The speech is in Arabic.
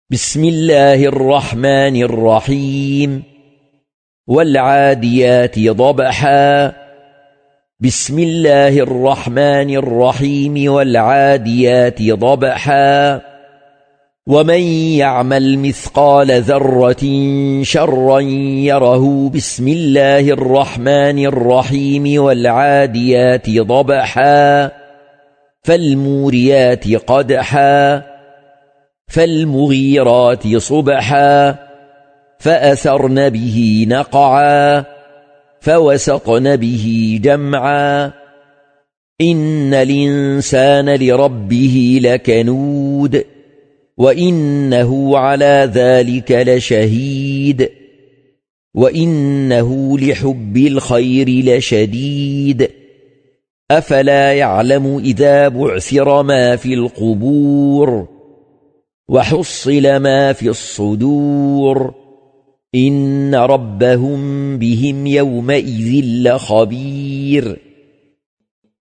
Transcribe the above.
بسم الله الرحمن الرحيم والعاديات ضبحا بسم الله الرحمن الرحيم والعاديات ضبحا ومن يعمل مثقال ذرة شرا يره بسم الله الرحمن الرحيم والعاديات ضبحا فالموريات قدحا فالمغيرات صبحا فأثرن به نقعا فوسطن به جمعا إن الإنسان لربه لكنود وإنه على ذلك لشهيد وإنه لحب الخير لشديد أفلا يعلم إذا بعثر ما في القبور وحصل ما في الصدور إن ربهم بهم يومئذ لخبير